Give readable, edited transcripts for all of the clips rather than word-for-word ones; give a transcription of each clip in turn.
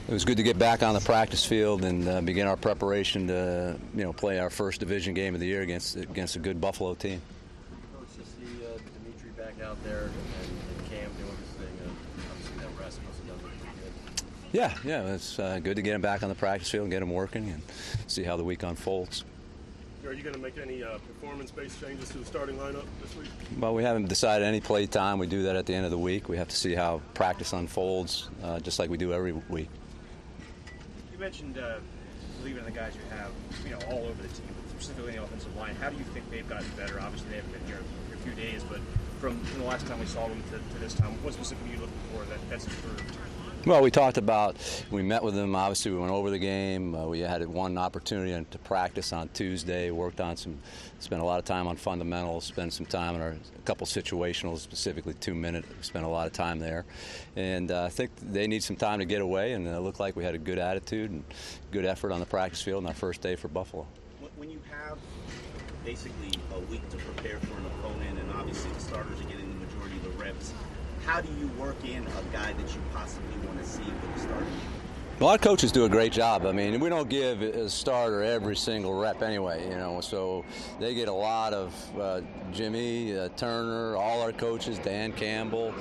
It was good to get back on the practice field and begin our preparation to, play our first division game of the year against a good Buffalo team. Coach, to see Dimitri back out there and Cam doing his thing, obviously that rest must have done pretty good. Yeah, it's good to get him back on the practice field and get him working and see how the week unfolds. Are you going to make any performance-based changes to the starting lineup this week? Well, we haven't decided any play time. We do that at the end of the week. We have to see how practice unfolds, just like we do every week. You mentioned believing in the guys you have, all over the team, specifically in the offensive line. How do you think they've gotten better? Obviously, they haven't been here for a few days, but from the last time we saw them to this time, what specifically are you looking for that's improved? Well, we met with them. Obviously, we went over the game. We had one opportunity to practice on Tuesday, spent a lot of time on fundamentals, spent some time on a couple situationals, specifically 2-minute. We spent a lot of time there. And I think they need some time to get away, and it looked like we had a good attitude and good effort on the practice field on our first day for Buffalo. When you have basically a week to prepare for an opponent, and obviously the starters are getting the majority of the reps, how do you work in a guy that you possibly want to see with the starter? A lot of coaches do a great job. I mean, we don't give a starter every single rep anyway, so they get a lot of Jimmy, Turner, all our coaches, Dan Campbell,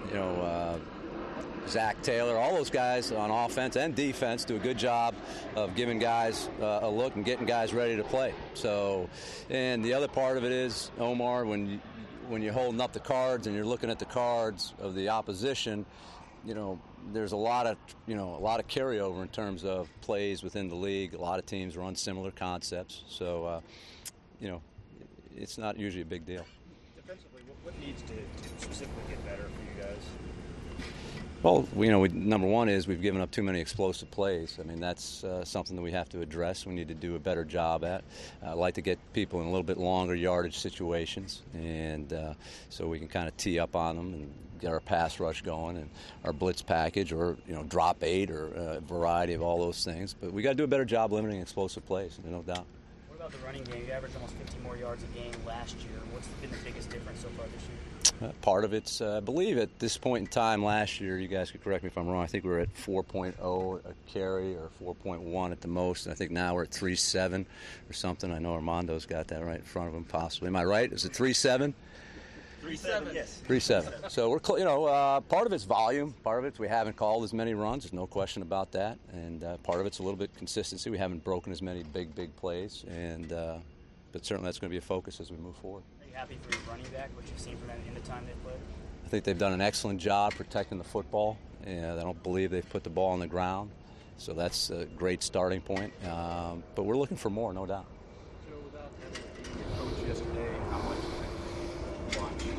Zach Taylor, all those guys on offense and defense do a good job of giving guys a look and getting guys ready to play. So, and the other part of it is, Omar, when you're holding up the cards and you're looking at the cards of the opposition, there's a lot of carryover in terms of plays within the league. A lot of teams run similar concepts, so it's not usually a big deal. Defensively, what needs to specifically get better for you guys? Well, number one is we've given up too many explosive plays. I mean, that's something that we have to address. We need to do a better job at. I'd like to get people in a little bit longer yardage situations, and so we can kind of tee up on them and get our pass rush going and our blitz package, or drop 8, or a variety of all those things. But we got to do a better job limiting explosive plays, no doubt. What about the running game? You averaged almost 50 more yards a game last year. What's been the biggest difference so far this year? Part of it's, I believe at this point in time last year, you guys could correct me if I'm wrong, I think we were at 4.0 a carry or 4.1 at the most. And I think now we're at 3.7 or something. I know Armando's got that right in front of him possibly. Am I right? Is it 3.7? 3-7, yes. 3-7. So we're, part of it's volume. Part of it's we haven't called as many runs. There's no question about that. And part of it's a little bit consistency. We haven't broken as many big plays. And but certainly that's going to be a focus as we move forward. Are you happy for your running back, what you've seen from them in the time they've played? I think they've done an excellent job protecting the football. I don't believe they've put the ball on the ground. So that's a great starting point. But we're looking for more, no doubt. So without having your coach yesterday, how much did you watch?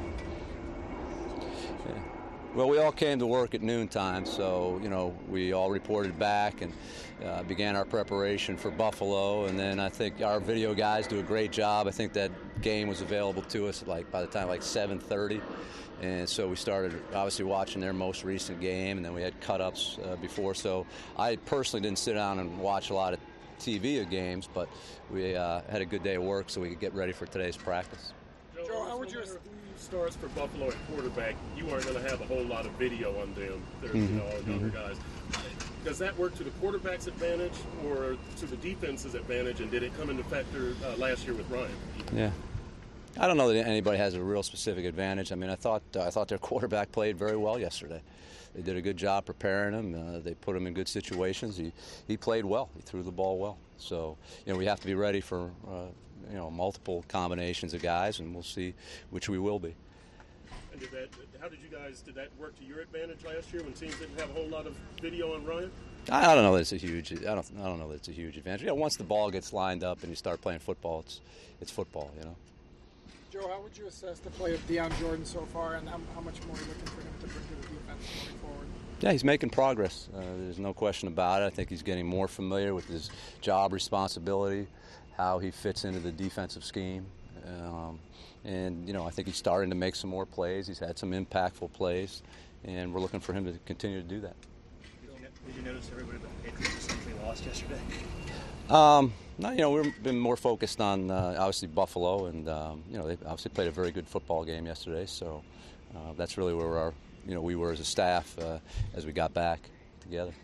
Well, we all came to work at noontime, so, we all reported back and began our preparation for Buffalo. And then I think our video guys do a great job. I think that game was available to us by the time 7:30. And so we started obviously watching their most recent game, and then we had cut-ups before. So I personally didn't sit down and watch a lot of TV games, but we had a good day of work so we could get ready for today's practice. Joe, how would you starts for Buffalo at quarterback? You weren't going to have a whole lot of video on them. They're all younger guys. Does that work to the quarterback's advantage or to the defense's advantage? And did it come into factor last year with Ryan? Yeah. I don't know that anybody has a real specific advantage. I mean, I thought their quarterback played very well yesterday. They did a good job preparing him. They put him in good situations. He played well. He threw the ball well. So, we have to be ready for multiple combinations of guys, and we'll see which we will be. And did that work to your advantage last year when teams didn't have a whole lot of video on Ryan? I don't know that it's a huge. I don't know that it's a huge advantage. Once the ball gets lined up and you start playing football, it's football. Joe, how would you assess the play of Deion Jordan so far, and how much more are you looking for him to bring to the defense going forward? Yeah, he's making progress. There's no question about it. I think he's getting more familiar with his job responsibility, how he fits into the defensive scheme. And I think he's starting to make some more plays. He's had some impactful plays, and we're looking for him to continue to do that. Did you notice everybody but the Patriots essentially lost yesterday? No, we've been more focused on obviously Buffalo, and they obviously played a very good football game yesterday. So that's really where we were as a staff as we got back together.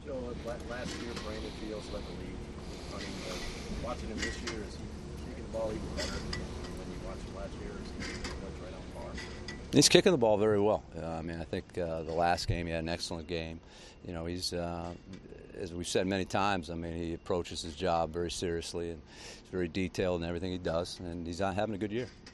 Joe, last year Brandon Fields led the league in punting. Watching him this year, is he kicking the ball even better than you watched him last year? Or is he pretty much right on par? He's kicking the ball very well. I mean, I think the last game he had an excellent game. You know, he's as we've said many times. I mean, he approaches his job very seriously and he's very detailed in everything he does, and he's having a good year.